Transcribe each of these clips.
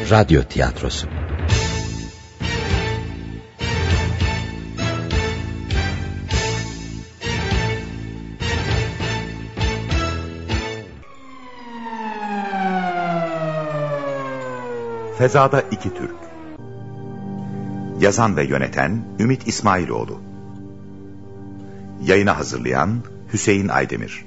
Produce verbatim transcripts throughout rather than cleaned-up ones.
Radyo tiyatrosu. Fezada iki Türk. Yazan ve yöneten Ümit İsmailoğlu. Yayına hazırlayan Hüseyin Aydemir.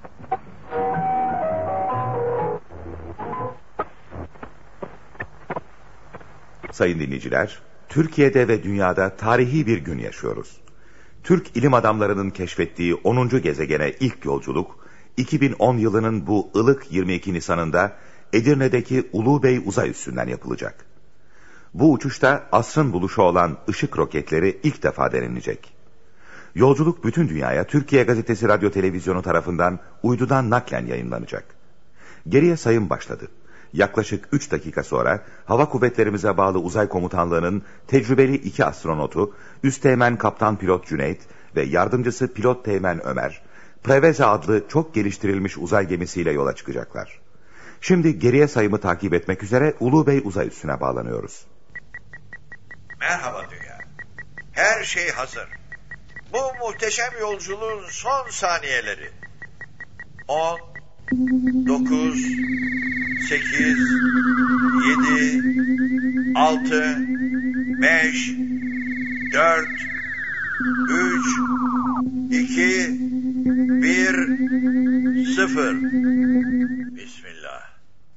Sayın dinleyiciler, Türkiye'de ve dünyada tarihi bir gün yaşıyoruz. Türk ilim adamlarının keşfettiği onuncu gezegene ilk yolculuk, iki bin on yılının bu ılık yirmi iki Nisan'ında Edirne'deki Ulubey uzay üssünden yapılacak. Bu uçuşta asrın buluşu olan ışık roketleri ilk defa denenecek. Yolculuk bütün dünyaya Türkiye Gazetesi Radyo Televizyonu tarafından uydudan naklen yayınlanacak. Geriye sayım başladı. Yaklaşık üç dakika sonra Hava Kuvvetlerimize bağlı Uzay Komutanlığı'nın tecrübeli iki astronotu, Üsteğmen Kaptan Pilot Cüneyt ve yardımcısı Pilot Teğmen Ömer, Preveze adlı çok geliştirilmiş uzay gemisiyle yola çıkacaklar. Şimdi geriye sayımı takip etmek üzere Ulubey uzay üssüne bağlanıyoruz. Merhaba dünya. Her şey hazır. Bu muhteşem yolculuğun son saniyeleri. On, dokuz, sekiz, yedi, altı, beş, dört, üç, iki, bir, sıfır. Bismillah.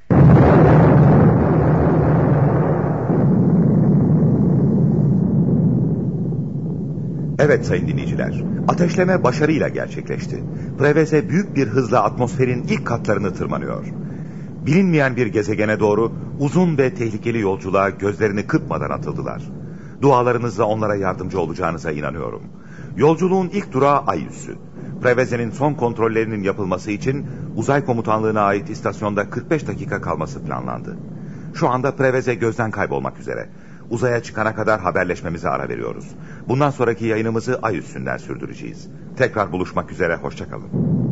Evet sayın dinleyiciler, ateşleme başarıyla gerçekleşti. Preveze büyük bir hızla atmosferin ilk katlarını tırmanıyor. Bilinmeyen bir gezegene doğru uzun ve tehlikeli yolculuğa gözlerini kırpmadan atıldılar. Dualarınızla onlara yardımcı olacağınıza inanıyorum. Yolculuğun ilk durağı Ay üssü. Preveze'nin son kontrollerinin yapılması için Uzay Komutanlığı'na ait istasyonda kırk beş dakika kalması planlandı. Şu anda Preveze gözden kaybolmak üzere. Uzaya çıkana kadar haberleşmemize ara veriyoruz. Bundan sonraki yayınımızı Ay üssünden sürdüreceğiz. Tekrar buluşmak üzere, hoşça kalın.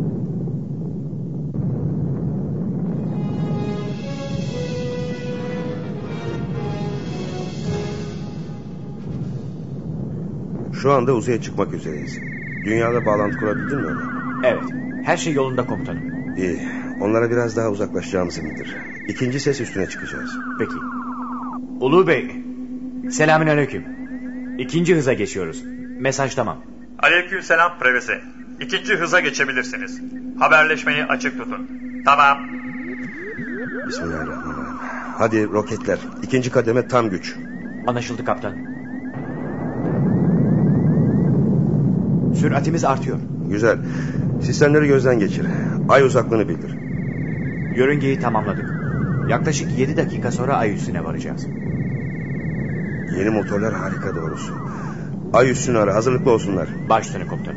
Şu anda uzaya çıkmak üzereyiz. Dünyada bağlantı kurabildin mi Ömer? Evet, her şey yolunda komutanım. İyi, onlara biraz daha uzaklaşacağımızı bildir. İkinci ses üstüne çıkacağız. Peki. Ulu Bey, selamünaleyküm. İkinci hıza geçiyoruz. Mesaj tamam. Aleykümselam Preveze. İkinci hıza geçebilirsiniz. Haberleşmeyi açık tutun. Tamam. Bismillahirrahmanirrahim. Hadi roketler. İkinci kademe tam güç. Anlaşıldı kaptan. Süratimiz artıyor. Güzel. Sistemleri gözden geçir. Ay uzaklığını bildir. Yörüngeyi tamamladık. Yaklaşık yedi dakika sonra Ay üssüne varacağız. Yeni motorlar harika doğrusu. Ay üssünü ara, hazırlıklı olsunlar. Baş üstüne komutanım.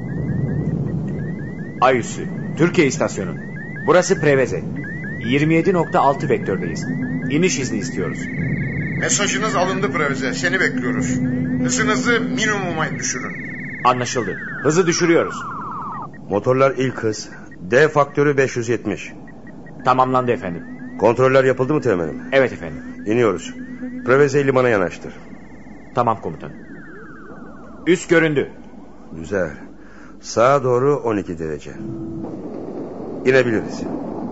Ay üssü, Türkiye istasyonu. Burası Preveze. yirmi yedi nokta altı vektördeyiz. İniş izni istiyoruz. Mesajınız alındı Preveze. Seni bekliyoruz. Hızınızı minimuma düşürün. Anlaşıldı. Hızı düşürüyoruz. Motorlar ilk hız. D faktörü beş yüz yetmiş. Tamamlandı efendim. Kontroller yapıldı mı teğmenim? Evet efendim. İniyoruz. Preveze'yi limana yanaştır. Tamam komutanım. Üst göründü. Güzel. Sağa doğru on iki derece. İnebiliriz.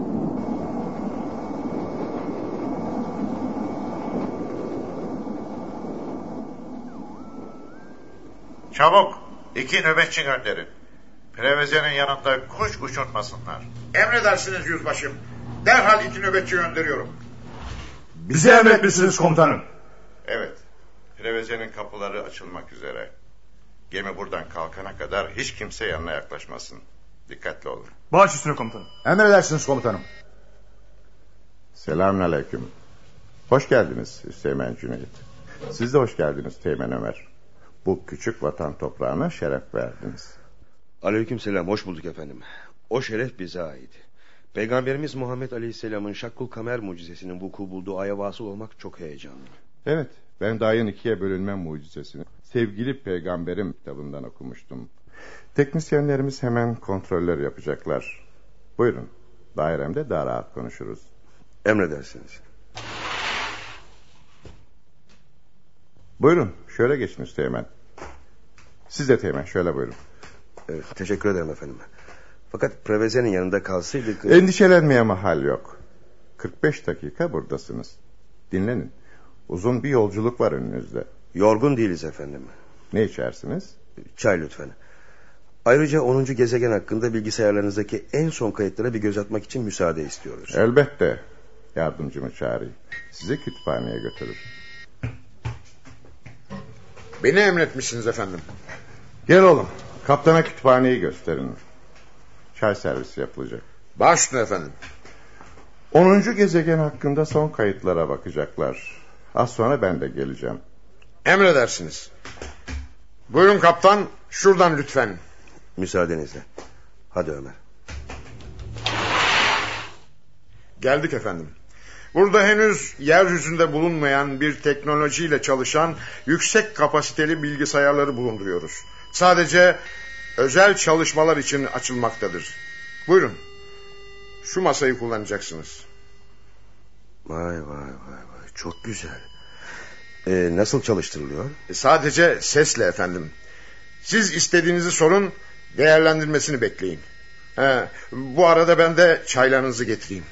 Çabuk iki nöbetçi gönderin. Preveze'nin yanında kuş uçurtmasınlar. Emredersiniz yüzbaşım. Derhal iki nöbetçi gönderiyorum. Bize emretmişsiniz komutanım. Evet. Preveze'nin kapıları açılmak üzere. Gemi buradan kalkana kadar hiç kimse yanına yaklaşmasın. Dikkatli olun. Baş üstüne komutanım. Emredersiniz komutanım. Selamünaleyküm. Hoş geldiniz Üsteğmen Cüneyt. Siz de hoş geldiniz Teğmen Ömer. Bu küçük vatan toprağına şeref verdiniz. Aleykümselam, hoş bulduk efendim. O şeref bize ait. Peygamberimiz Muhammed Aleyhisselam'ın Şakkul Kamer mucizesinin vuku bulduğu aya vasıl olmak çok heyecanlı. Evet, ben Dayın ikiye bölünme mucizesini sevgili peygamberim kitabından okumuştum. Teknisyenlerimiz hemen kontroller yapacaklar. Buyurun, dairemde daha rahat konuşuruz. Emredersiniz. Buyurun şöyle geçin Üsteğmen. Siz de Teğmen şöyle buyurun. Evet, teşekkür ederim efendim. Fakat Preveze'nin yanında kalsaydık... Endişelenmeye mahal yok. kırk beş dakika buradasınız. Dinlenin. Uzun bir yolculuk var önünüzde. Yorgun değiliz efendim. Ne içersiniz? Çay lütfen. Ayrıca onuncu gezegen hakkında bilgisayarlarınızdaki en son kayıtlara bir göz atmak için müsaade istiyoruz. Elbette. Yardımcımı çağırayım. Sizi kütüphaneye götürür. Beni emretmişsiniz efendim. Gel oğlum. Kaptana kütüphaneyi gösterin. Çay servisi yapılacak. Baş üstüne efendim. onuncu gezegen hakkında son kayıtlara bakacaklar. Az sonra ben de geleceğim. Emredersiniz. Buyurun kaptan, şuradan lütfen. Müsaadenizle. Hadi Ömer. Geldik efendim. Burada henüz yeryüzünde bulunmayan bir teknolojiyle çalışan yüksek kapasiteli bilgisayarları bulunduruyoruz. Sadece özel çalışmalar için açılmaktadır. Buyurun. Şu masayı kullanacaksınız. Vay vay vay vay, çok güzel. Ee, nasıl çalıştırılıyor? Sadece sesle efendim. Siz istediğinizi sorun, değerlendirmesini bekleyin. He, bu arada ben de çaylarınızı getireyim.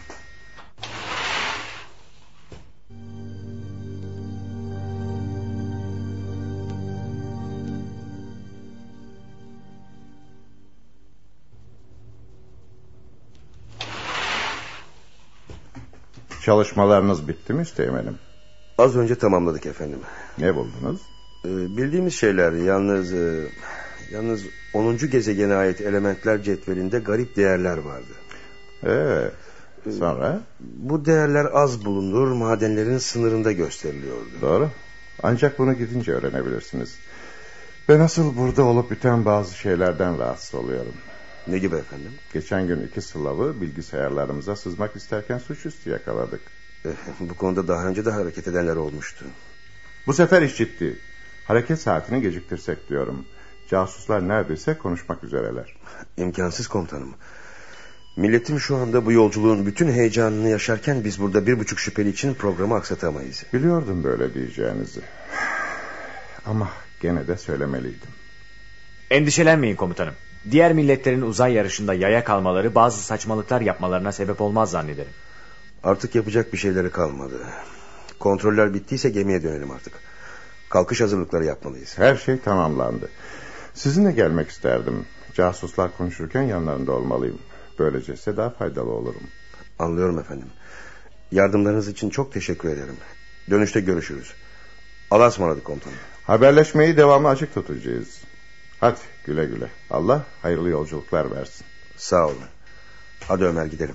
Çalışmalarınız bitti mi Üsteğmen'im? Az önce tamamladık efendim. Ne buldunuz? Ee, bildiğimiz şeyler yalnız... E, yalnız onuncu gezegene ait elementler cetvelinde garip değerler vardı. Ee, sonra? Bu değerler az bulunur, madenlerin sınırında gösteriliyordu. Doğru. Ancak bunu gidince öğrenebilirsiniz. Ben asıl burada olup biten bazı şeylerden rahatsız oluyorum. Ne gibi efendim? Geçen gün iki Slav'ı bilgisayarlarımıza sızmak isterken suçüstü yakaladık. Bu konuda daha önce de hareket edenler olmuştu. Bu sefer iş ciddi. Hareket saatini geciktirsek diyorum. Casuslar neredeyse konuşmak üzereler. İmkansız komutanım. Milletim şu anda bu yolculuğun bütün heyecanını yaşarken biz burada bir buçuk şüpheli için programı aksatamayız. Biliyordum böyle diyeceğinizi. Ama gene de söylemeliydim. Endişelenmeyin komutanım. Diğer milletlerin uzay yarışında yaya kalmaları bazı saçmalıklar yapmalarına sebep olmaz zannederim. Artık yapacak bir şeyleri kalmadı. Kontroller bittiyse gemiye dönelim artık. Kalkış hazırlıkları yapmalıyız. Her şey tamamlandı. Sizinle gelmek isterdim. Casuslar konuşurken yanlarında olmalıyım. Böylece size daha faydalı olurum. Anlıyorum efendim. Yardımlarınız için çok teşekkür ederim. Dönüşte görüşürüz. Allah'a ısmarladık komutanım. Haberleşmeyi devamlı açık tutacağız. Hadi güle güle. Allah hayırlı yolculuklar versin. Sağ olun. Hadi Ömer gidelim.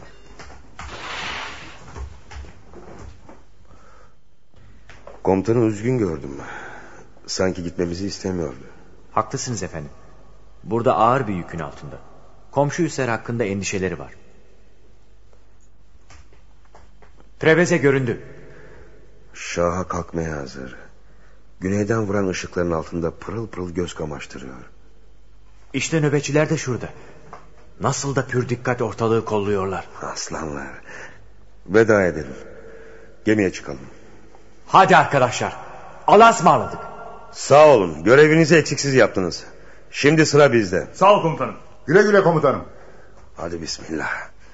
Komutanı üzgün gördüm. Sanki gitmemizi istemiyordu. Haklısınız efendim. Burada ağır bir yükün altında. Komşu üsler hakkında endişeleri var. Preveze göründü. Şaha kalkmaya hazır. Güneyden vuran ışıkların altında pırıl pırıl göz kamaştırıyor. İşte nöbetçiler de şurada. Nasıl da pür dikkat ortalığı kolluyorlar. Aslanlar. Veda edelim. Gemiye çıkalım. Hadi arkadaşlar. Allah'a ısmarladık. Sağ olun. Görevinizi eksiksiz yaptınız. Şimdi sıra bizde. Sağ ol komutanım. Güle güle komutanım. Hadi bismillah.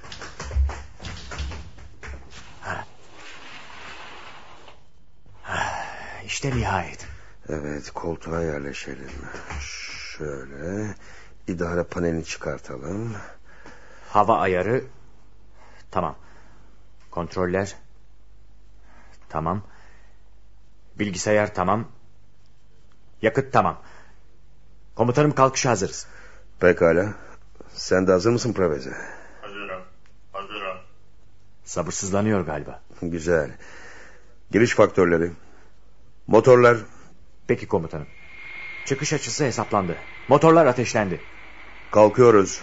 İşte nihayet. Evet, koltuğa yerleşelim. Şöyle. İdare panelini çıkartalım. Hava ayarı. Tamam. Kontroller. Tamam. Bilgisayar tamam. Yakıt tamam. Komutanım kalkışa hazırız. Pekala. Sen de hazır mısın Preveze? Hazırım. Hazırım. Sabırsızlanıyor galiba. Güzel. Giriş faktörleri. Motorlar. Peki komutanım. Çıkış açısı hesaplandı. Motorlar ateşlendi. Kalkıyoruz.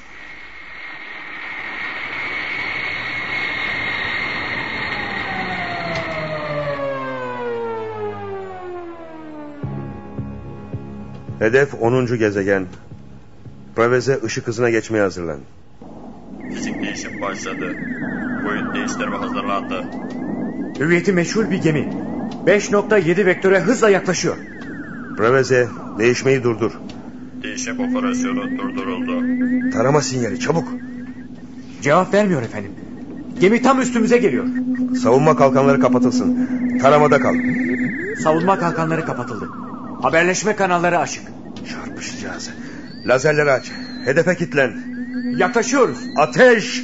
Hedef onuncu gezegen. Preveze ışık hızına geçmeye hazırlan. Fizik değişim başladı. Boyut değiştirme hazırlandı. Hüviyeti meçhul bir gemi. beş nokta yedi vektöre hızla yaklaşıyor. Preveze, değişmeyi durdur. Değişim operasyonu durduruldu. Tarama sinyali, çabuk. Cevap vermiyor efendim. Gemi tam üstümüze geliyor. Savunma kalkanları kapatılsın. Taramada kal. Savunma kalkanları kapatıldı. Haberleşme kanalları açık. Çarpışacağız. Lazerleri aç. Hedefe kilitlen. Yaklaşıyoruz. Ateş!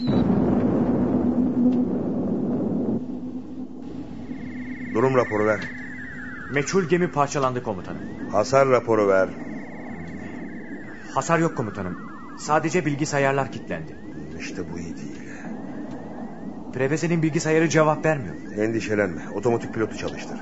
Durum raporu ver. Meçhul gemi parçalandı komutanım. Hasar raporu ver. Hasar yok komutanım. Sadece bilgisayarlar kilitlendi. İşte bu iyi değil. Preveze'nin bilgisayarı cevap vermiyor. Endişelenme. Otomatik pilotu çalıştır.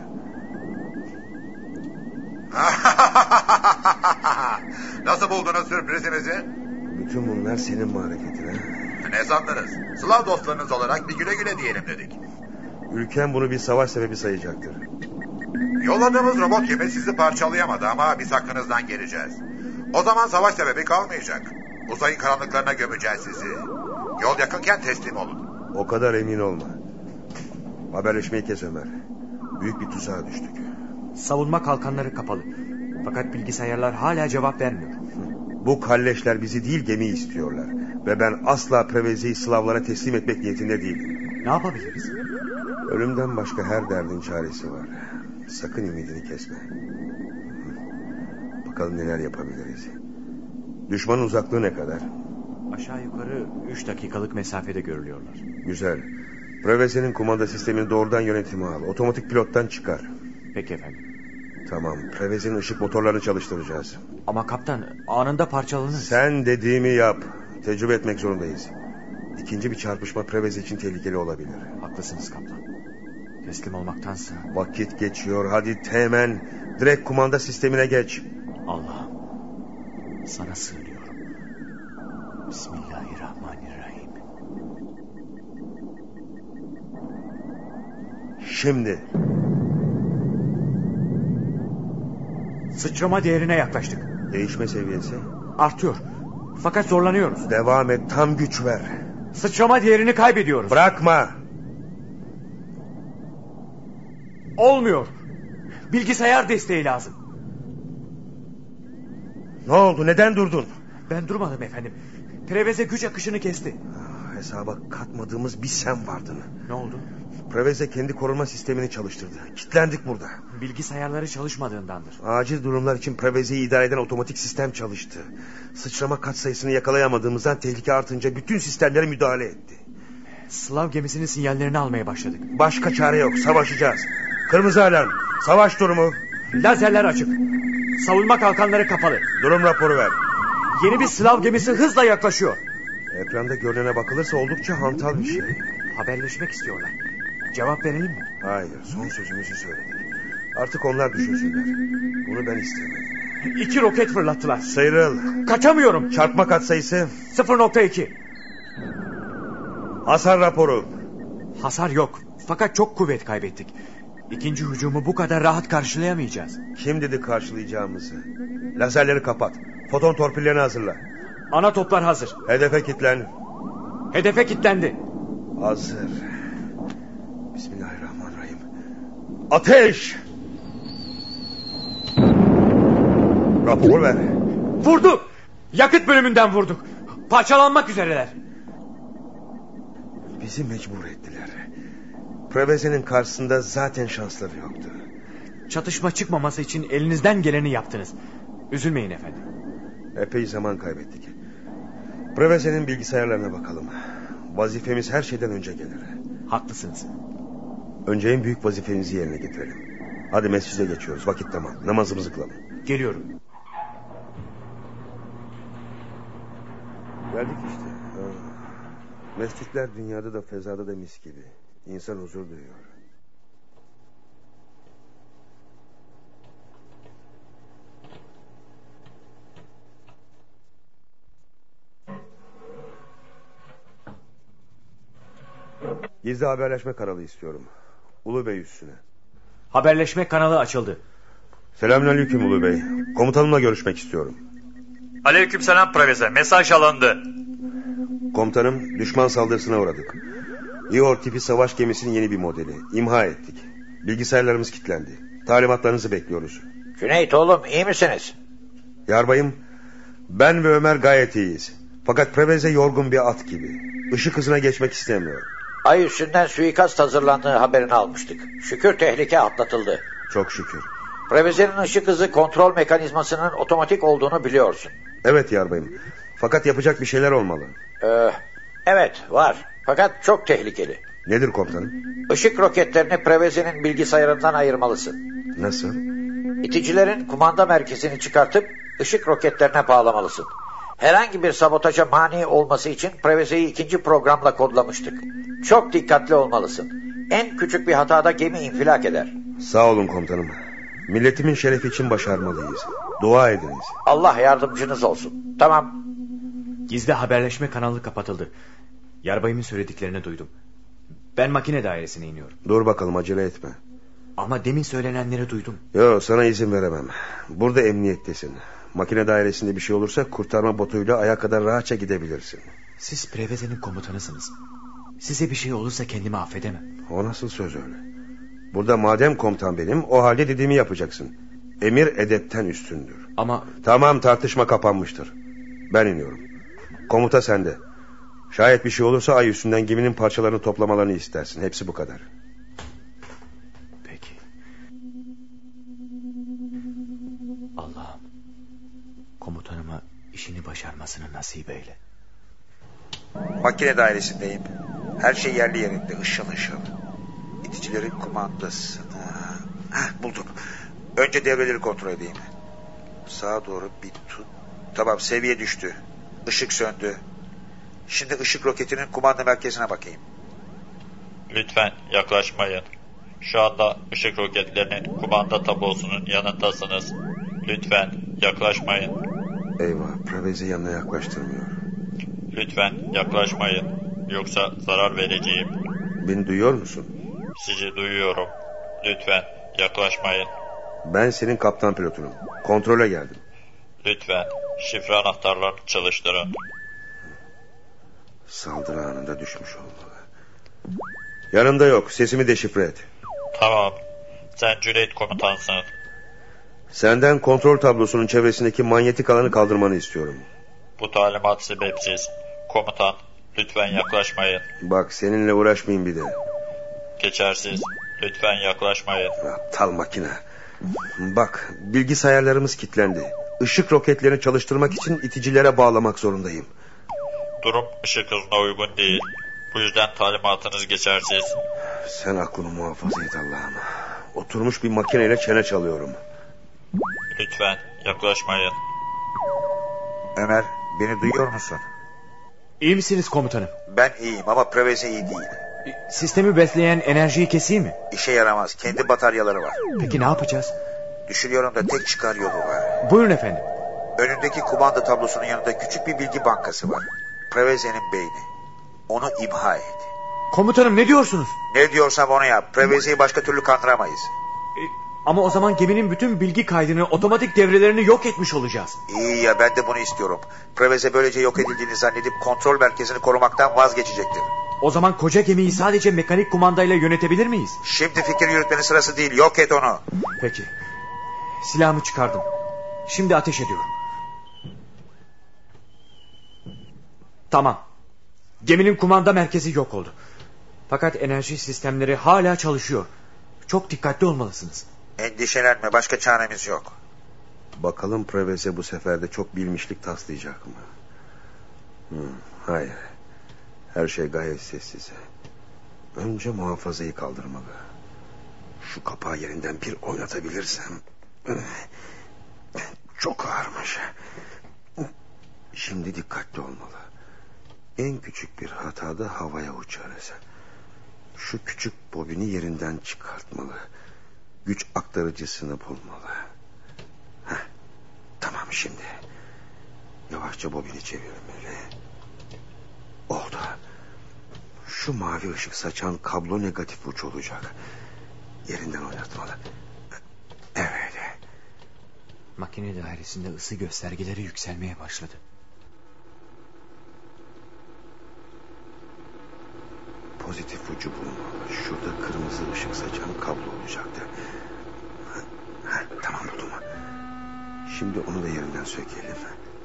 Nasıl buldunuz sürprizimizi? Bütün bunlar senin marifetin ha? Ne sandınız? Slav dostlarınız olarak bir güle güle diyelim dedik. Ülken bunu bir savaş sebebi sayacaktır. Yolladığımız robot gemi sizi parçalayamadı ama biz hakkınızdan geleceğiz. O zaman savaş sebebi kalmayacak. Uzayın karanlıklarına gömeceğiz sizi. Yol yakınken teslim olun. O kadar emin olma. Haberleşmeyi kes Ömer. Büyük bir tuzağa düştük. Savunma kalkanları kapalı. Fakat bilgisayarlar hala cevap vermiyor. Bu kalleşler bizi değil gemiyi istiyorlar. Ve ben asla Preveze'yi Slavlara teslim etmek niyetinde değilim. Ne yapabiliriz? Ölümden başka her derdin çaresi var. Sakın ümidini kesme. Bakalım neler yapabiliriz. Düşmanın uzaklığı ne kadar? Aşağı yukarı üç dakikalık mesafede görülüyorlar. Güzel. Preveze'nin kumanda sistemini doğrudan yönetime al. Otomatik pilottan çıkar. Peki efendim. Tamam. Preveze'nin ışık motorlarını çalıştıracağız. Ama kaptan anında parçalanır. Sen dediğimi yap. Tecrübe etmek zorundayız. İkinci bir çarpışma Preveze için tehlikeli olabilir. Haklısınız kaptan. Teslim olmaktansa. Vakit geçiyor. Hadi teğmen. Direkt kumanda sistemine geç. Allah'ım sana sığınıyorum. Bismillahirrahmanirrahim. Şimdi. Sıçrama değerine yaklaştık. Değişme seviyesi? Artıyor. Fakat zorlanıyoruz. Devam et, tam güç ver. Sıçrama değerini kaybediyoruz. Bırakma. Olmuyor. Bilgisayar desteği lazım. Ne oldu, neden durdun? Ben durmadım efendim. Preveze güç akışını kesti. Ah, hesaba katmadığımız bir sen vardın. Ne oldu? Preveze kendi koruma sistemini çalıştırdı. Kilitlendik burada. Bilgisayarları çalışmadığındandır. Acil durumlar için Preveze'yi idare eden otomatik sistem çalıştı. Sıçrama katsayısını yakalayamadığımızdan tehlike artınca bütün sistemlere müdahale etti. Slav gemisinin sinyallerini almaya başladık. Başka çare yok, savaşacağız. Kırmızı alarm, savaş durumu. Lazerler açık. Savunma kalkanları kapalı. Durum raporu ver. Yeni bir Slav gemisi hızla yaklaşıyor. Ekranda görünene bakılırsa oldukça hantal bir şey. Haberleşmek istiyorlar. Cevap verelim mi? Hayır, son sözümüzü söyledik. Artık onlar düşünsünler. Bunu ben istemedim. İki roket fırlattılar. Sıyrıl. Kaçamıyorum. Çarpma katsayısı? sıfır nokta iki. Hasar raporu. Hasar yok. Fakat çok kuvvet kaybettik. İkinci hücumu bu kadar rahat karşılayamayacağız. Kim dedi karşılayacağımızı? Lazerleri kapat. Foton torpillerini hazırla. Ana toplar hazır. Hedefe kilitlen. Hedefe kilitlendi. Hazır. Bismillahirrahmanirrahim. Ateş! Rapor ver. Vurduk. Yakıt bölümünden vurduk. Parçalanmak üzereler. Bizi mecbur ettiler. Preveze'nin karşısında zaten şansları yoktu. Çatışma çıkmaması için elinizden geleni yaptınız. Üzülmeyin efendim. Epey zaman kaybettik. Preveze'nin bilgisayarlarına bakalım. Vazifemiz her şeyden önce gelir. Haklısınız. Önce en büyük vazifemizi yerine getirelim. Hadi mescide geçiyoruz. Vakit tamam. Namazımızı kılalım. Geliyorum. Geldik işte. Ha. Mescitler dünyada da fezada da mis gibi. İnsan huzur duyuyor. Gizli haberleşme kanalı istiyorum. Ulu Bey üstüne. Haberleşme kanalı açıldı. Selamünaleyküm Ulu Bey. Komutanımla görüşmek istiyorum. Aleykümselam Preveze. Mesaj alındı. Komutanım, düşman saldırısına uğradık. İor tipi savaş gemisinin yeni bir modeli. İmha ettik. Bilgisayarlarımız kilitlendi. Talimatlarınızı bekliyoruz. Cüneyt oğlum, iyi misiniz? Yarbayım, ben ve Ömer gayet iyiyiz. Fakat Preveze yorgun bir at gibi. Işık hızına geçmek istemiyor. Ay üstünden suikast hazırlandığı haberini almıştık. Şükür tehlike atlatıldı. Çok şükür. Preveze'nin ışık hızı kontrol mekanizmasının otomatik olduğunu biliyorsun. Evet yarbayım. Fakat yapacak bir şeyler olmalı. Ee, evet var. Fakat çok tehlikeli. Nedir komutanım? Işık roketlerini Preveze'nin bilgisayarından ayırmalısın. Nasıl? İticilerin kumanda merkezini çıkartıp ışık roketlerine bağlamalısın. Herhangi bir sabotaja mani olması için Preveze'yi ikinci programla kodlamıştık. Çok dikkatli olmalısın. En küçük bir hatada gemi infilak eder. Sağ olun komutanım. Milletimin şerefi için başarmalıyız. Dua ediniz. Allah yardımcınız olsun. Tamam. Gizli haberleşme kanalı kapatıldı. Yarbayımın söylediklerini duydum. Ben makine dairesine iniyorum. Dur bakalım, acele etme. Ama demin söylenenleri duydum. Yok, sana izin veremem. Burada emniyettesin. Makine dairesinde bir şey olursa kurtarma botuyla aya kadar rahatça gidebilirsin. Siz Preveze'nin komutanısınız. Size bir şey olursa kendimi affedemem. O nasıl söz öyle? Burada madem komutan benim, o halde dediğimi yapacaksın. Emir edepten üstündür. Ama... Tamam, tartışma kapanmıştır. Ben iniyorum. Komuta sende. Şayet bir şey olursa ay üstünden geminin parçalarını toplamalarını istersin. Hepsi bu kadar. Peki. Allah'ım, komutanıma işini başarmasını nasip eyle. Makine dairesindeyim. Her şey yerli yerinde, ışıl ışıl. İticilerin kumandasını... Heh, buldum. Önce devreleri kontrol edeyim. Sağa doğru bir tut. Tamam, seviye düştü. Işık söndü. Şimdi ışık roketinin kumanda merkezine bakayım. Lütfen yaklaşmayın. Şu anda ışık roketlerinin kumanda tablosunun yanındasınız. Lütfen yaklaşmayın. Eyvah, Preveze yanına yaklaştırmıyor. Lütfen yaklaşmayın. Yoksa zarar vereceğim. Beni duyuyor musun? Sizi duyuyorum. Lütfen yaklaşmayın. Ben senin kaptan pilotunum. Kontrole geldim. Lütfen şifre anahtarlarını çalıştırın. Saldırı anında düşmüş olmalı. Yanımda yok. Sesimi deşifre et. Tamam. Sen Cüneyt komutansın. Senden kontrol tablosunun çevresindeki manyetik alanı kaldırmanı istiyorum. Bu talimat sebepsiz. Komutan, lütfen yaklaşmayın. Bak, seninle uğraşmayayım bir de. Geçersiz. Lütfen yaklaşmayın. Aptal makine. Bak, bilgisayarlarımız kilitlendi. Işık roketlerini çalıştırmak için iticilere bağlamak zorundayım. Durum ışık hızına uygun değil. Bu yüzden talimatınız geçersiz. Sen aklını muhafaza et Allah'ım. Oturmuş bir makineyle çene çalıyorum. Lütfen yaklaşmayın. Ömer, beni duyuyor musun? İyi misiniz komutanım? Ben iyiyim ama Preveze iyi değil. Sistemi besleyen enerjiyi keseyim mi? İşe yaramaz. Kendi bataryaları var. Peki ne yapacağız? Düşünüyorum da tek çıkar yolu var. Buyurun efendim. Önündeki kumanda tablosunun yanında küçük bir bilgi bankası var. Preveze'nin beyni. Onu imha et. Komutanım, ne diyorsunuz? Ne diyorsam onu yap. Preveze'yi başka türlü kandıramayız. E, ama o zaman geminin bütün bilgi kaydını, otomatik devrelerini yok etmiş olacağız. İyi ya, ben de bunu istiyorum. Preveze böylece yok edildiğini zannedip kontrol merkezini korumaktan vazgeçecektir. O zaman koca gemiyi sadece mekanik kumandayla yönetebilir miyiz? Şimdi fikir yürütmenin sırası değil. Yok et onu. Peki. Silahımı çıkardım. Şimdi ateş ediyorum. Tamam. Geminin kumanda merkezi yok oldu. Fakat enerji sistemleri hala çalışıyor. Çok dikkatli olmalısınız. Endişelenme, başka çaremiz yok. Bakalım Preveze bu sefer de çok bilmişlik taslayacak mı? Hmm, hayır. Her şey gayet sessiz. Önce muhafazayı kaldırmalı. Şu kapağı yerinden bir oynatabilirsem... Çok ağırmış. Şimdi dikkatli olmalı. En küçük bir hatada havaya uçarız. Şu küçük bobini yerinden çıkartmalı. Güç aktarıcısını bulmalı. Heh, tamam şimdi. Yavaşça bobini çevirmeli. Oldu. Şu mavi ışık saçan kablo negatif uç olacak. Yerinden oynatmalı. Evet. Makine dairesinde ısı göstergeleri yükselmeye başladı. Pozitif ucu bulmalı. Şurada kırmızı ışık saçan kablo olacaktı. Ha, ha, tamam buldum. Şimdi onu da yerinden sökelim.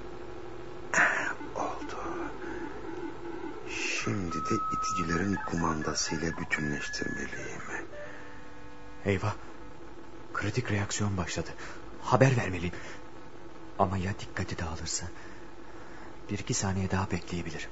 Oldu. Şimdi de iticilerin kumandasıyla bütünleştirmeliyim. Eyvah. Kritik reaksiyon başladı. Haber vermeliyim. Ama ya dikkati dağılırsa? Bir iki saniye daha bekleyebilirim.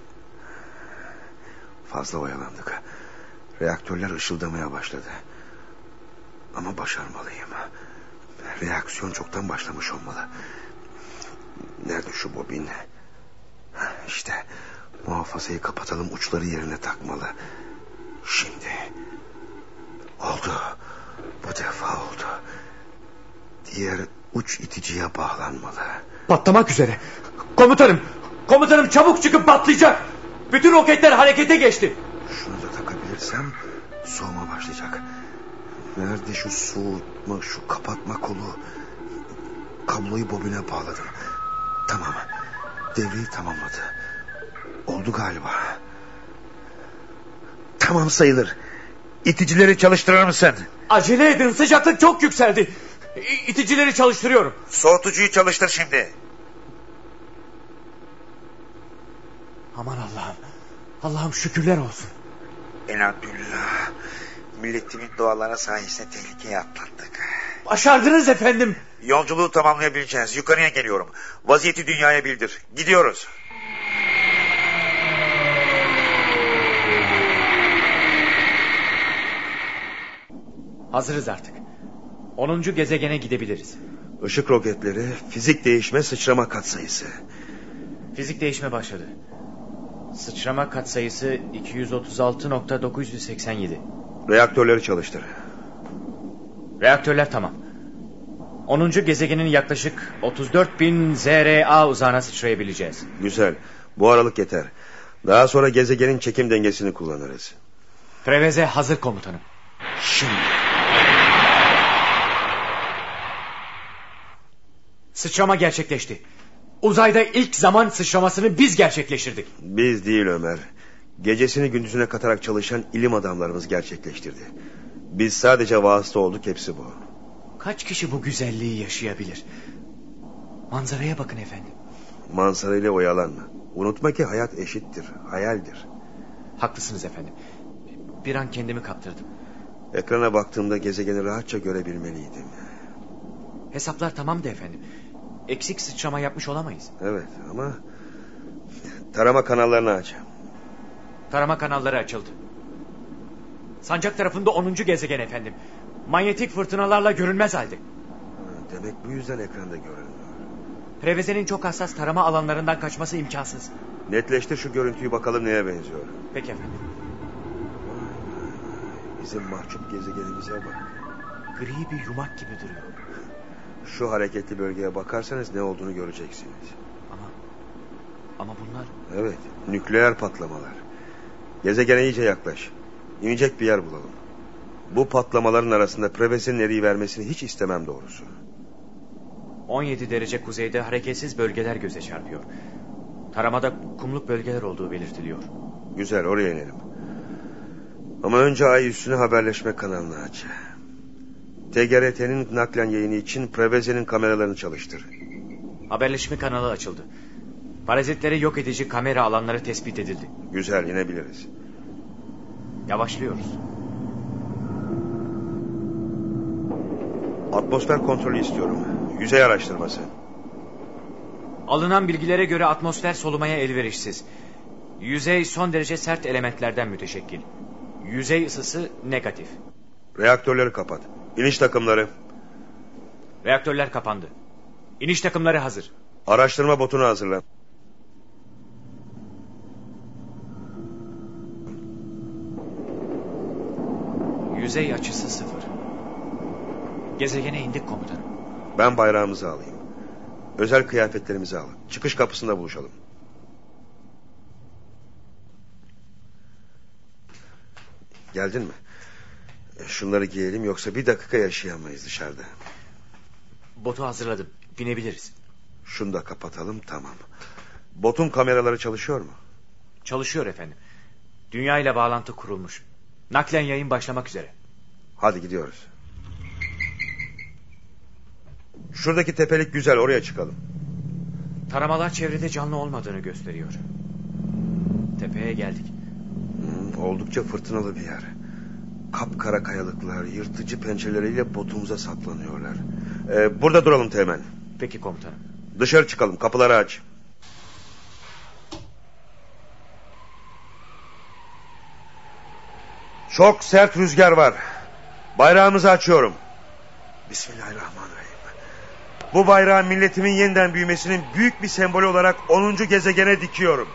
Fazla oyalandık. Reaktörler ışıldamaya başladı. Ama başarmalıyım. Reaksiyon çoktan başlamış olmalı. Nerede şu bobin? İşte muhafazayı kapatalım, uçları yerine takmalı. Şimdi. Oldu. Bu defa oldu. Diğer uç iticiye bağlanmalı. Patlamak üzere. Komutanım. Komutanım çabuk çıkıp patlayacak. Bütün roketler harekete geçti. Şunu da takabilirsem soğuma başlayacak. Nerede şu soğutma, şu kapatma kolu? Kabloyu bobine bağladım. Tamam. Devreyi tamamladı. Oldu galiba. Tamam sayılır. İticileri çalıştırır mısın? Acele edin, sıcaklık çok yükseldi. İticileri çalıştırıyorum. Soğutucuyu çalıştır şimdi. Aman Allah'ım. Allah'ım şükürler olsun. Elhamdülillah. Milletimin dualarına sayesinde tehlikeye atlattık. Başardınız efendim. Yolculuğu tamamlayabileceğiz. Yukarıya geliyorum. Vaziyeti dünyaya bildir. Gidiyoruz. Hazırız artık. Onuncu gezegene gidebiliriz. Işık roketleri, fizik değişme, sıçrama katsayısı. Fizik değişme başladı. Sıçrama katsayısı iki yüz otuz altı nokta dokuz yüz seksen yedi. Reaktörleri çalıştır. Reaktörler tamam. Onuncu gezegenin yaklaşık otuz dört bin Z R A uzağına sıçrayabileceğiz. Güzel. Bu aralık yeter. Daha sonra gezegenin çekim dengesini kullanırız. Preveze hazır komutanım. Şimdi. Sıçrama gerçekleşti. Uzayda ilk zaman sıçramasını biz gerçekleştirdik. Biz değil Ömer. Gecesini gündüzüne katarak çalışan ilim adamlarımız gerçekleştirdi. Biz sadece vasıta olduk, hepsi bu. Kaç kişi bu güzelliği yaşayabilir? Manzaraya bakın efendim. Manzarayla oyalanma. Unutma ki hayat eşittir, hayaldir. Haklısınız efendim. Bir an kendimi kaptırdım. Ekrana baktığımda gezegeni rahatça görebilmeliydim. Hesaplar tamamdı efendim. Eksik sıçrama yapmış olamayız. Evet ama tarama kanallarını aç. Tarama kanalları açıldı. Sancak tarafında onuncu gezegen efendim. Manyetik fırtınalarla görünmez halde. Demek bu yüzden ekranda görünmüyor. Preveze'nin çok hassas tarama alanlarından kaçması imkansız. Netleştir şu görüntüyü, bakalım neye benziyor. Peki efendim. Bizim mahcup gezegenimize bak. Gri bir yumak gibi duruyor. Şu hareketli bölgeye bakarsanız ne olduğunu göreceksiniz. Ama ama bunlar... Evet, nükleer patlamalar. Gezegene iyice yaklaş. İnecek bir yer bulalım. Bu patlamaların arasında Preveze'nin eriyi vermesini hiç istemem doğrusu. on yedi derece kuzeyde hareketsiz bölgeler göze çarpıyor. Taramada kumluk bölgeler olduğu belirtiliyor. Güzel, oraya inelim. Ama önce ay üstüne haberleşme kanalını aç. T G R T'nin naklen yayını için Preveze'nin kameralarını çalıştır. Haberleşme kanalı açıldı. Parazitleri yok edici kamera alanları tespit edildi. Güzel, inebiliriz. Yavaşlıyoruz. Atmosfer kontrolü istiyorum. Yüzey araştırması. Alınan bilgilere göre atmosfer solumaya elverişsiz. Yüzey son derece sert elementlerden müteşekkil. Yüzey ısısı negatif. Reaktörleri kapat. İniş takımları. Reaktörler kapandı. İniş takımları hazır. Araştırma botunu hazırla. Yüzey açısı sıfır. Gezegene indik komutanım. Ben bayrağımızı alayım. Özel kıyafetlerimizi al. Çıkış kapısında buluşalım. Geldin mi? Şunları giyelim, yoksa bir dakika yaşayamayız dışarıda. Botu hazırladım. Binebiliriz. Şunu da kapatalım, tamam. Botun kameraları çalışıyor mu? Çalışıyor efendim. Dünya ile bağlantı kurulmuş. Naklen yayın başlamak üzere. Hadi gidiyoruz. Şuradaki tepelik güzel, oraya çıkalım. Taramalar çevrede canlı olmadığını gösteriyor. Tepeye geldik. Hmm, oldukça fırtınalı bir yer. Kapkara kayalıklar, yırtıcı pençeleriyle botumuza saplanıyorlar. Ee, burada duralım Teğmen. Peki komutanım. Dışarı çıkalım, kapıları aç. Çok sert rüzgar var. Bayrağımızı açıyorum. Bismillahirrahmanirrahim. Bu bayrağı milletimin yeniden büyümesinin büyük bir sembolü olarak onuncu gezegene dikiyorum.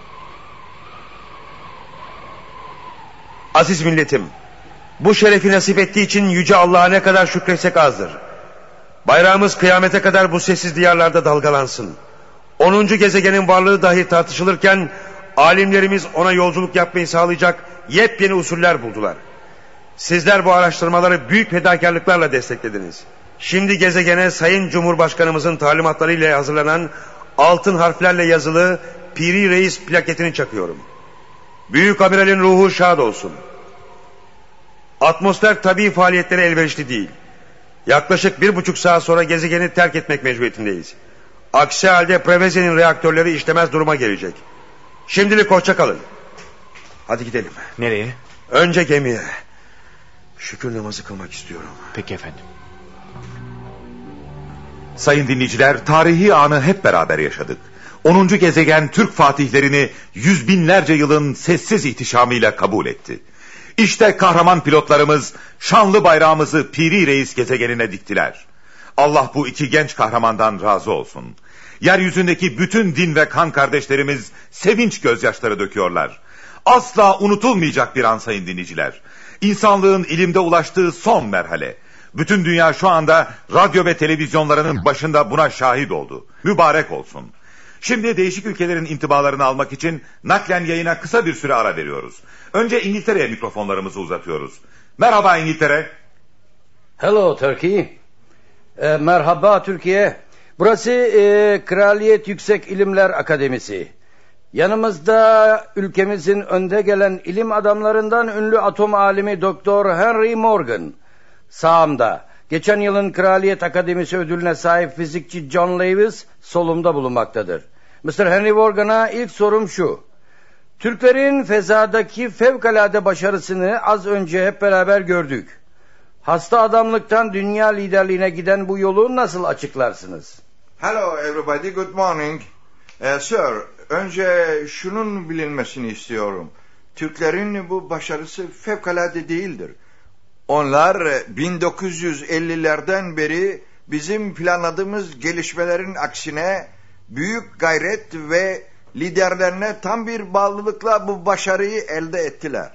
Aziz milletim, bu şerefi nasip ettiği için Yüce Allah'a ne kadar şükretsek azdır. Bayrağımız kıyamete kadar bu sessiz diyarlarda dalgalansın. Onuncu gezegenin varlığı dahi tartışılırken alimlerimiz ona yolculuk yapmayı sağlayacak yepyeni usuller buldular. Sizler bu araştırmaları büyük fedakarlıklarla desteklediniz. Şimdi gezegene Sayın Cumhurbaşkanımızın talimatlarıyla hazırlanan altın harflerle yazılı Piri Reis plaketini çakıyorum. Büyük amiralin ruhu şad olsun. Atmosfer tabii faaliyetlere elverişli değil. Yaklaşık bir buçuk saat sonra gezegeni terk etmek mecburiyetindeyiz. Aksi halde Preveze'nin reaktörleri işlemez duruma gelecek. Şimdilik hoşça kalın. Hadi gidelim. Nereye? Önce gemiye. Şükür namazı kılmak istiyorum. Peki efendim. Sayın dinleyiciler, tarihi anı hep beraber yaşadık. onuncu gezegen Türk fatihlerini yüz binlerce yılın sessiz ihtişamıyla kabul etti. İşte kahraman pilotlarımız şanlı bayrağımızı Piri Reis gezegenine diktiler. Allah bu iki genç kahramandan razı olsun. Yeryüzündeki bütün din ve kan kardeşlerimiz sevinç gözyaşları döküyorlar. Asla unutulmayacak bir an sayın dinleyiciler. İnsanlığın ilimde ulaştığı son merhale. Bütün dünya şu anda radyo ve televizyonlarının başında buna şahit oldu. Mübarek olsun. Şimdi değişik ülkelerin intibalarını almak için naklen yayına kısa bir süre ara veriyoruz. Önce İngiltere'ye mikrofonlarımızı uzatıyoruz. Merhaba İngiltere. Hello Turkey. E, merhaba Türkiye. Burası e, Kraliyet Yüksek İlimler Akademisi. Yanımızda ülkemizin önde gelen ilim adamlarından ünlü atom alimi Doktor Henry Morgan. Sağımda geçen yılın Kraliyet Akademisi ödülüne sahip fizikçi John Lewis solumda bulunmaktadır. mister Henry Morgan'a ilk sorum şu. Türklerin fezadaki fevkalade başarısını az önce hep beraber gördük. Hasta adamlıktan dünya liderliğine giden bu yolu nasıl açıklarsınız? Hello everybody, good morning. Uh, sir, önce şunun bilinmesini istiyorum. Türklerin bu başarısı fevkalade değildir. Onlar bin dokuz yüz ellilerden beri bizim planladığımız gelişmelerin aksine büyük gayret ve liderlerine tam bir bağlılıkla bu başarıyı elde ettiler.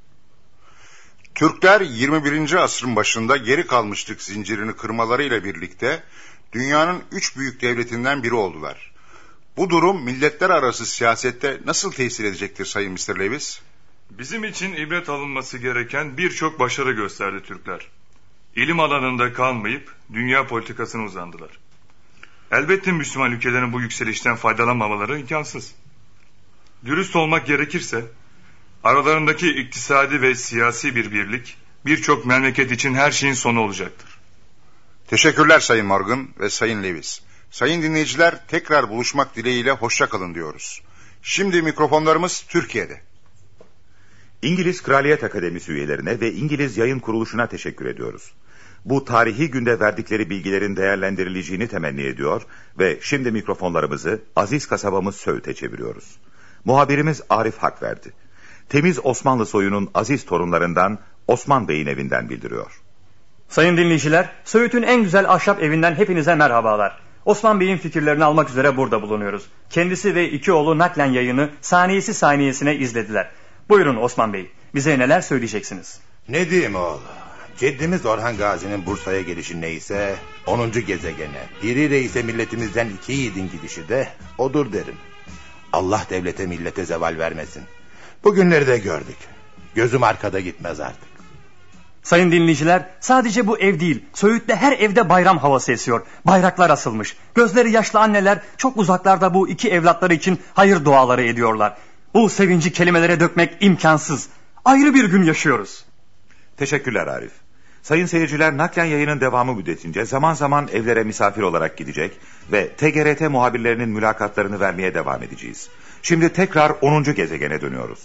Türkler yirmi birinci asrın başında geri kalmışlık zincirini kırmalarıyla birlikte dünyanın üç büyük devletinden biri oldular. Bu durum milletler arası siyasette nasıl tesir edecektir Sayın mister Lewis? Bizim için ibret alınması gereken birçok başarı gösterdi Türkler. İlim alanında kalmayıp dünya politikasına uzandılar. Elbette Müslüman ülkelerin bu yükselişten faydalanmamaları imkansız. Dürüst olmak gerekirse aralarındaki iktisadi ve siyasi bir birlik birçok memleket için her şeyin sonu olacaktır. Teşekkürler Sayın Morgan ve Sayın Lewis. Sayın dinleyiciler, tekrar buluşmak dileğiyle hoşça kalın diyoruz. Şimdi mikrofonlarımız Türkiye'de. İngiliz Kraliyet Akademisi üyelerine ve İngiliz Yayın Kuruluşu'na teşekkür ediyoruz. Bu tarihi günde verdikleri bilgilerin değerlendirileceğini temenni ediyor ve şimdi mikrofonlarımızı aziz kasabamız Söğüt'e çeviriyoruz. Muhabirimiz Arif Hakverdi. Temiz Osmanlı soyunun aziz torunlarından Osman Bey'in evinden bildiriyor. Sayın dinleyiciler, Söğüt'ün en güzel ahşap evinden hepinize merhabalar. Osman Bey'in fikirlerini almak üzere burada bulunuyoruz. Kendisi ve iki oğlu naklen yayını saniyesi saniyesine izlediler. Buyurun Osman Bey, bize neler söyleyeceksiniz? Ne diyeyim oğlum? Ceddimiz Orhan Gazi'nin Bursa'ya gelişi neyse onuncu gezegene, Piri Reis'e milletimizden iki yiğidin gidişi de odur derim. Allah devlete millete zeval vermesin. Bugünleri de gördük. Gözüm arkada gitmez artık. Sayın dinleyiciler, sadece bu ev değil, Söğüt'te her evde bayram havası esiyor. Bayraklar asılmış. Gözleri yaşlı anneler çok uzaklarda bu iki evlatları için hayır duaları ediyorlar. Bu sevinci kelimelere dökmek imkansız. Ayrı bir gün yaşıyoruz. Teşekkürler Arif. Sayın seyirciler, naklen yayının devamı müddetince zaman zaman evlere misafir olarak gidecek ve T G R T muhabirlerinin mülakatlarını vermeye devam edeceğiz. Şimdi tekrar onuncu gezegene dönüyoruz.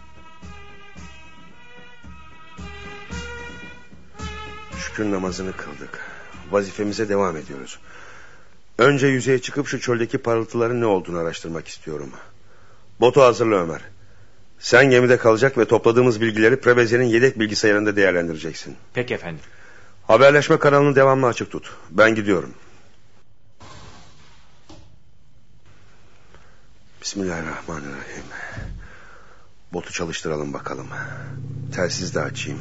Şükür namazını kıldık. Vazifemize devam ediyoruz. Önce yüzeye çıkıp şu çöldeki parıltıların ne olduğunu araştırmak istiyorum. Botu hazırla Ömer. Sen gemide kalacak ve topladığımız bilgileri Preveze'nin yedek bilgisayarında değerlendireceksin. Peki efendim. Haberleşme kanalını devamlı açık tut. Ben gidiyorum. Bismillahirrahmanirrahim. Botu çalıştıralım bakalım. Telsiz de açayım.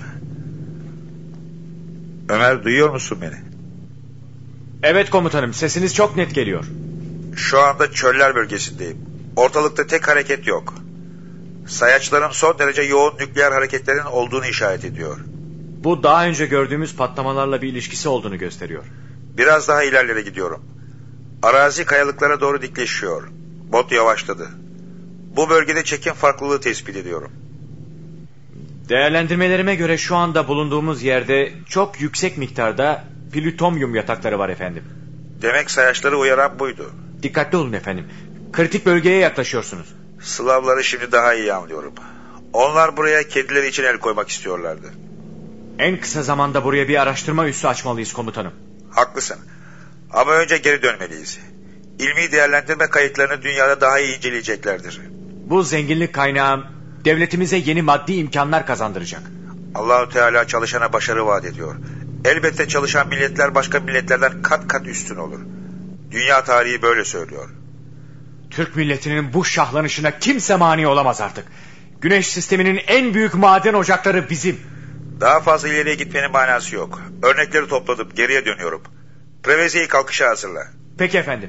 Ömer, duyuyor musun beni? Evet komutanım, sesiniz çok net geliyor. Şu anda çöller bölgesindeyim. Ortalıkta tek hareket yok. Sayaçlarım son derece yoğun nükleer hareketlerin olduğunu işaret ediyor. Bu daha önce gördüğümüz patlamalarla bir ilişkisi olduğunu gösteriyor. Biraz daha ilerlere gidiyorum. Arazi kayalıklara doğru dikleşiyor. Bot yavaşladı. Bu bölgede çekim farklılığı tespit ediyorum. Değerlendirmelerime göre şu anda bulunduğumuz yerde çok yüksek miktarda plütonyum yatakları var efendim. Demek sayaçları uyaran buydu. Dikkatli olun efendim. Kritik bölgeye yaklaşıyorsunuz. Slavları şimdi daha iyi anlıyorum. Onlar buraya kedileri için el koymak istiyorlardı. En kısa zamanda buraya bir araştırma üssü açmalıyız komutanım. Haklısın. Ama önce geri dönmeliyiz. İlmi değerlendirme kayıtlarını dünyada daha iyi inceleyeceklerdir. Bu zenginlik kaynağı devletimize yeni maddi imkanlar kazandıracak. Allahu Teala çalışana başarı vaat ediyor. Elbette çalışan milletler başka milletlerden kat kat üstün olur. Dünya tarihi böyle söylüyor. Türk milletinin bu şahlanışına kimse mani olamaz artık. Güneş sisteminin en büyük maden ocakları bizim. Daha fazla ileriye gitmenin manası yok. Örnekleri topladım, geriye dönüyorum. Preveze'yi kalkışa hazırla. Peki efendim.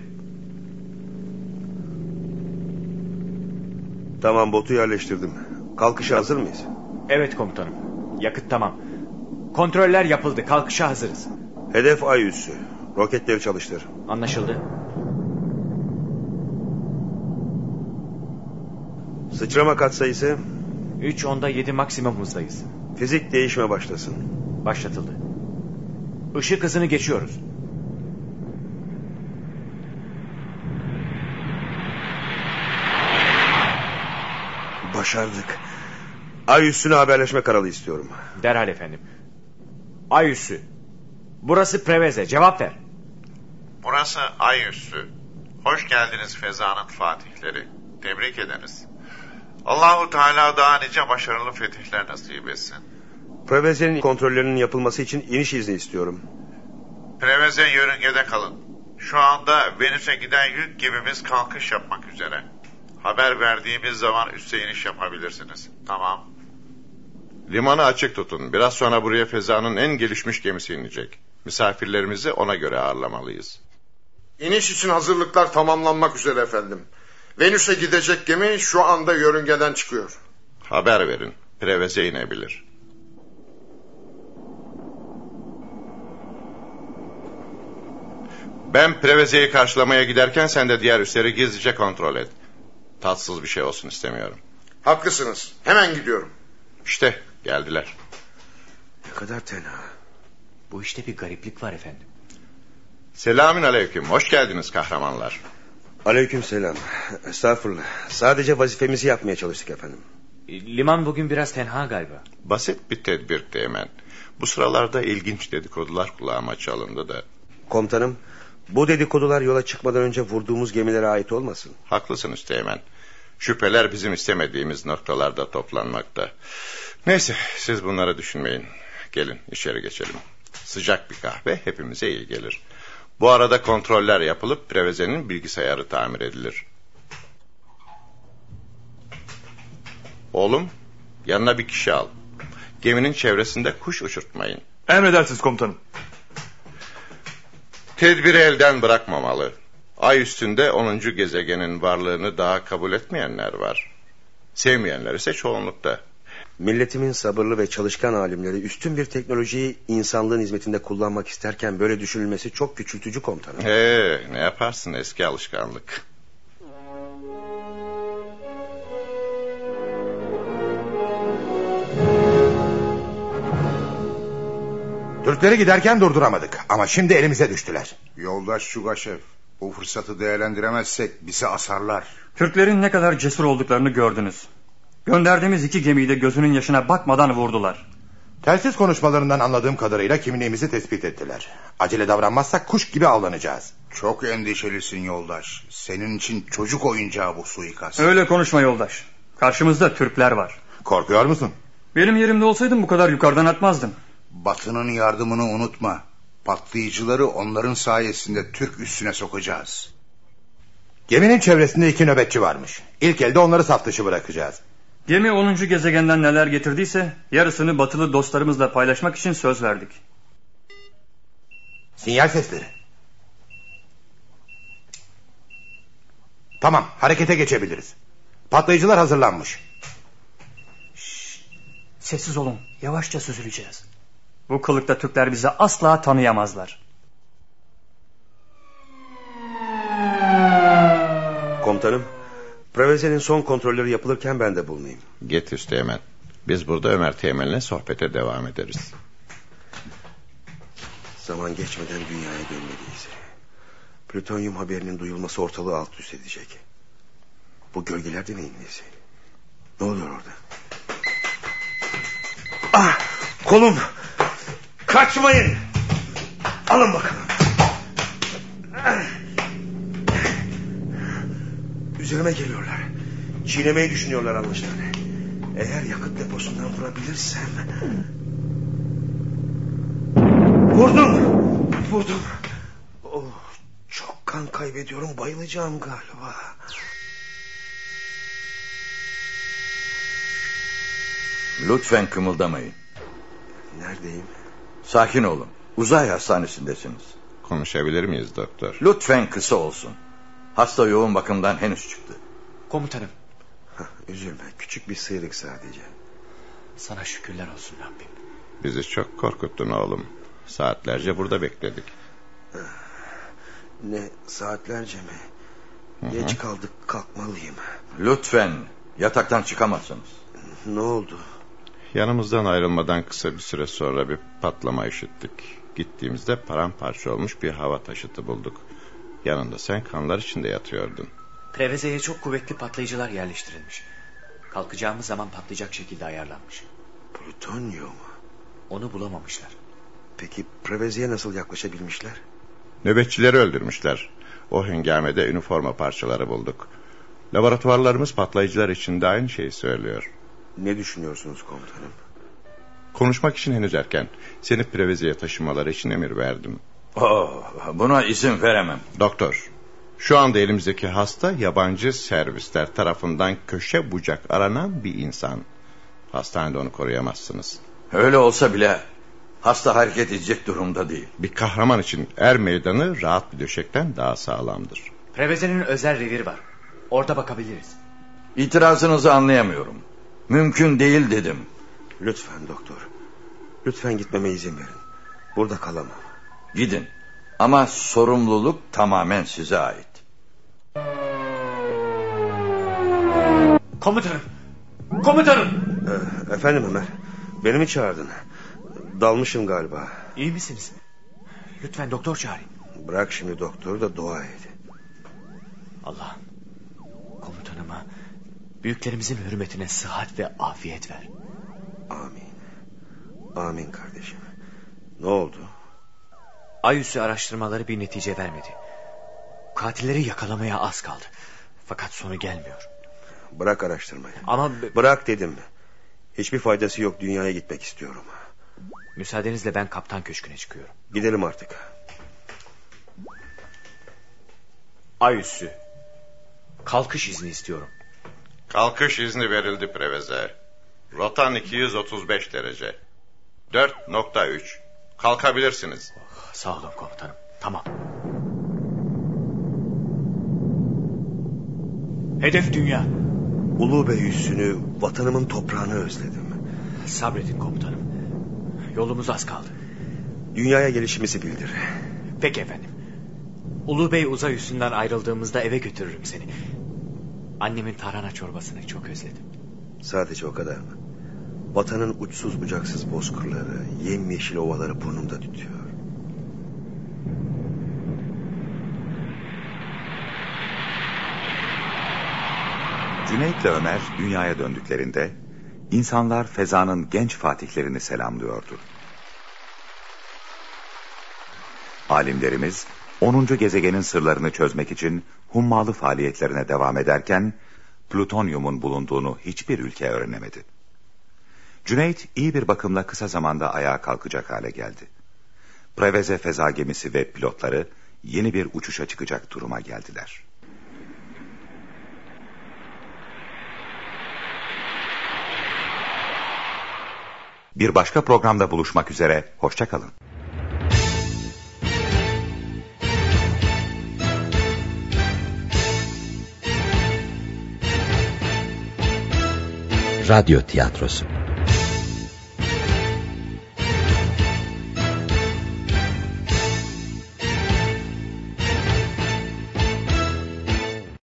Tamam, botu yerleştirdim. Kalkışa hazır mıyız? Evet komutanım. Yakıt tamam. Kontroller yapıldı. Kalkışa hazırız. Hedef ay üssü. Roketleri çalıştır. Anlaşıldı. Sıçrama katsayısı? üç onda yedi maksimum hızdayız. Fizik değişme başlasın. Başlatıldı. Işık hızını geçiyoruz. Başardık. Ay üssüne haberleşme kanalı istiyorum. Derhal efendim. Ay üssü. Burası Preveze. Cevap ver. Burası Ay üssü. Hoş geldiniz fezanın fatihleri. Tebrik ederiz. Allahu Teala daha nice başarılı fetihler nasip etsin. Preveze'nin kontrollerinin yapılması için iniş izni istiyorum. Preveze yörüngede kalın. Şu anda Venüs'e giden yük gemimiz kalkış yapmak üzere. Haber verdiğimiz zaman üste iniş yapabilirsiniz. Tamam. Limanı açık tutun. Biraz sonra buraya fezanın en gelişmiş gemisi inecek. Misafirlerimizi ona göre ağırlamalıyız. İniş için hazırlıklar tamamlanmak üzere efendim. Venüs'e gidecek gemi şu anda yörüngeden çıkıyor. Haber verin. Preveze inebilir. Ben Preveze'yi karşılamaya giderken sen de diğer üsleri gizlice kontrol et. Tatsız bir şey olsun istemiyorum. Haklısınız. Hemen gidiyorum. İşte geldiler. Ne kadar tenha. Bu işte bir gariplik var efendim. Selamün aleyküm. Hoş geldiniz kahramanlar. Aleyküm selam. Estağfurullah. Sadece vazifemizi yapmaya çalıştık efendim. Liman bugün biraz tenha galiba. Basit bir tedbir Teğmen. Bu sıralarda ilginç dedikodular kulağıma çalındı da. Komutanım, bu dedikodular yola çıkmadan önce vurduğumuz gemilere ait olmasın? Haklısınız Teğmen. Şüpheler bizim istemediğimiz noktalarda toplanmakta. Neyse, siz bunları düşünmeyin. Gelin içeri geçelim. Sıcak bir kahve hepimize iyi gelir. Bu arada kontroller yapılıp Preveze'nin bilgisayarı tamir edilir. Oğlum, yanına bir kişi al. Geminin çevresinde kuş uçurtmayın. Emredersiniz komutanım. Tedbiri elden bırakmamalı. Ay üstünde onuncu gezegenin varlığını daha kabul etmeyenler var. Sevmeyenler ise çoğunlukta. Milletimin sabırlı ve çalışkan alimleri üstün bir teknolojiyi insanlığın hizmetinde kullanmak isterken böyle düşünülmesi çok küçültücü komutanım. Ee, ne yaparsın, eski alışkanlık. Türkleri giderken durduramadık ama şimdi elimize düştüler. Yoldaş Şugaşev, bu fırsatı değerlendiremezsek bizi asarlar. Türklerin ne kadar cesur olduklarını gördünüz. Gönderdiğimiz iki gemiyi de gözünün yaşına bakmadan vurdular. Telsiz konuşmalarından anladığım kadarıyla kimliğimizi tespit ettiler. Acele davranmazsak kuş gibi avlanacağız. Çok endişelisin yoldaş. Senin için çocuk oyuncağı bu suikast. Öyle konuşma yoldaş. Karşımızda Türkler var. Korkuyor musun? Benim yerimde olsaydım bu kadar yukarıdan atmazdım. Batı'nın yardımını unutma. Patlayıcıları onların sayesinde Türk üssüne sokacağız. Geminin çevresinde iki nöbetçi varmış. İlk elde onları saf dışı bırakacağız. Gemi onuncu gezegenden neler getirdiyse yarısını batılı dostlarımızla paylaşmak için söz verdik. Sinyal sesleri. Tamam, harekete geçebiliriz. Patlayıcılar hazırlanmış. Şşş, sessiz olun, yavaşça süzüleceğiz. Bu kılıkta Türkler bizi asla tanıyamazlar. Komutanım, Preveze'nin son kontrolleri yapılırken ben de bulunayım. Git Üsteğmen. Biz burada Ömer Teğmen'le sohbete devam ederiz. Zaman geçmeden dünyaya dönmeliyiz. Plütonyum haberinin duyulması ortalığı alt üst edecek. Bu gölgeler de neyin nesi? Ne oluyor orada? Ah! Kolum! Kaçmayın! Alın bakalım. Üzerime geliyorlar. Çiğnemeyi düşünüyorlar anlaşılan. Eğer yakıt deposundan vurabilirsem... Vurdum! Vurdum! Oh, çok kan kaybediyorum. Bayılacağım galiba. Lütfen kımıldamayın. Neredeyim? Sakin olun. Uzay hastanesindesiniz. Konuşabilir miyiz doktor? Lütfen kısa olsun. Hasta yoğun bakımdan henüz çıktı. Komutanım. Hah, üzülme, küçük bir sıyrık sadece. Sana şükürler olsun Rabbim. Bizi çok korkuttun oğlum. Saatlerce burada bekledik. Ne saatlerce mi? Hı-hı. Geç kaldık, kalkmalıyım. Lütfen yataktan çıkamazsınız. Ne oldu? Yanımızdan ayrılmadan kısa bir süre sonra bir patlama işittik. Gittiğimizde paramparça olmuş bir hava taşıtı bulduk. Yanında sen kanlar içinde yatıyordun. Preveze'ye çok kuvvetli patlayıcılar yerleştirilmiş. Kalkacağımız zaman patlayacak şekilde ayarlanmış. Plütonyum. Onu bulamamışlar. Peki Preveze'ye nasıl yaklaşabilmişler? Nöbetçileri öldürmüşler. O hengamede üniforma parçaları bulduk. Laboratuvarlarımız patlayıcılar için de aynı şeyi söylüyor. Ne düşünüyorsunuz komutanım? Konuşmak için henüz erken. Seni Preveze'ye taşımaları için emir verdim. Oh, buna izin veremem. Doktor, şu anda elimizdeki hasta yabancı servisler tarafından köşe bucak aranan bir insan. Hastanede onu koruyamazsınız. Öyle olsa bile hasta hareket edecek durumda değil. Bir kahraman için er meydanı rahat bir döşekten daha sağlamdır. Preveze'nin özel reviri var. Orada bakabiliriz. İtirazınızı anlayamıyorum. Mümkün değil dedim. Lütfen doktor. Lütfen gitmeme izin verin. Burada kalamam. Gidin. Ama sorumluluk tamamen size ait. Komutanım. Komutanım. Ee, efendim Ömer. Beni mi çağırdın? Dalmışım galiba. İyi misiniz? Lütfen doktor çağırın. Bırak şimdi doktoru da dua et. Allah'ım, komutanıma büyüklerimizin hürmetine sıhhat ve afiyet ver. Amin. Amin kardeşim. Ne oldu? Ayüssü araştırmaları bir netice vermedi. Katilleri yakalamaya az kaldı. Fakat sonu gelmiyor. Bırak araştırmayı. Ama... Bırak dedim. Hiçbir faydası yok, dünyaya gitmek istiyorum. Müsaadenizle ben kaptan köşküne çıkıyorum. Gidelim artık. Ayüssü. Kalkış izni istiyorum. Kalkış izni verildi Preveze. Rotan iki yüz otuz beş derece. dört nokta üç. Kalkabilirsiniz. Oh, sağ olun komutanım. Tamam. Hedef dünya. Ulubey üssünü, vatanımın toprağını özledim. Sabredin komutanım. Yolumuz az kaldı. Dünyaya gelişimizi bildir. Peki efendim. Ulubey uzay üssünden ayrıldığımızda eve götürürüm seni. Annemin tarhana çorbasını çok özledim. Sadece o kadar mı? Vatanın uçsuz bucaksız bozkırları, yemyeşil ovaları burnumda tütüyor. Cüneyt'le Ömer dünyaya döndüklerinde insanlar fezanın genç fatihlerini selamlıyordu. Alimlerimiz onuncu gezegenin sırlarını çözmek için hummalı faaliyetlerine devam ederken plütonyumun bulunduğunu hiçbir ülke öğrenemedi. Cüneyt iyi bir bakımla kısa zamanda ayağa kalkacak hale geldi. Preveze feza gemisi ve pilotları yeni bir uçuşa çıkacak duruma geldiler. Bir başka programda buluşmak üzere, hoşça kalın. Radyo tiyatrosu.